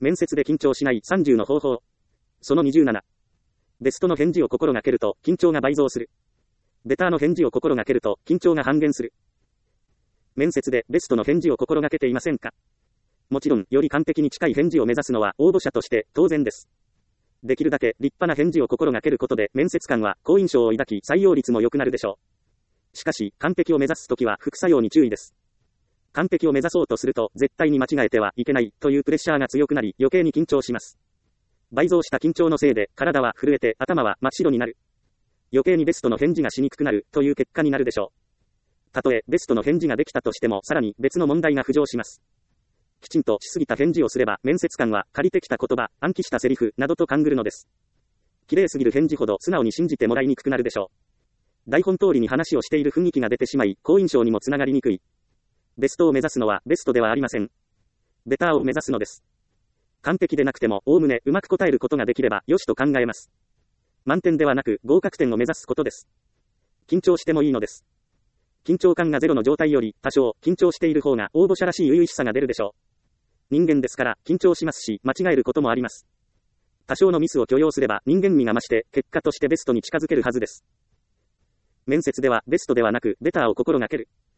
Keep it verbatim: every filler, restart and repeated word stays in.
面接で緊張しないさんじゅうの方法。そのにじゅうなな。ベストの返事を心がけると緊張が倍増する。ベターの返事を心がけると緊張が半減する。面接でベストの返事を心がけていませんか？もちろん、より完璧に近い返事を目指すのは応募者として当然です。できるだけ立派な返事を心がけることで面接官は好印象を抱き採用率も良くなるでしょう。しかし、完璧を目指すときは副作用に注意です。完璧を目指そうとすると絶対に間違えてはいけないというプレッシャーが強くなり余計に緊張します。倍増した緊張のせいで体は震えて頭は真っ白になる。余計にベストの返事がしにくくなるという結果になるでしょう。たとえベストの返事ができたとしてもさらに別の問題が浮上します。きちんとしすぎた返事をすれば面接官は借りてきた言葉、暗記したセリフなどと勘ぐるのです。綺麗すぎる返事ほど素直に信じてもらいにくくなるでしょう。台本通りに話をしている雰囲気が出てしまい好印象にもつながりにくい。ベストを目指すのはベストではありません。ベターを目指すのです。完璧でなくてもおおむねうまく答えることができればよしと考えます。満点ではなく合格点を目指すことです。緊張してもいいのです。緊張感がゼロの状態より多少緊張している方が応募者らしい初々しさが出るでしょう。人間ですから緊張しますし間違えることもあります。多少のミスを許容すれば人間味が増して結果としてベストに近づけるはずです。面接ではベストではなくベターを心がける。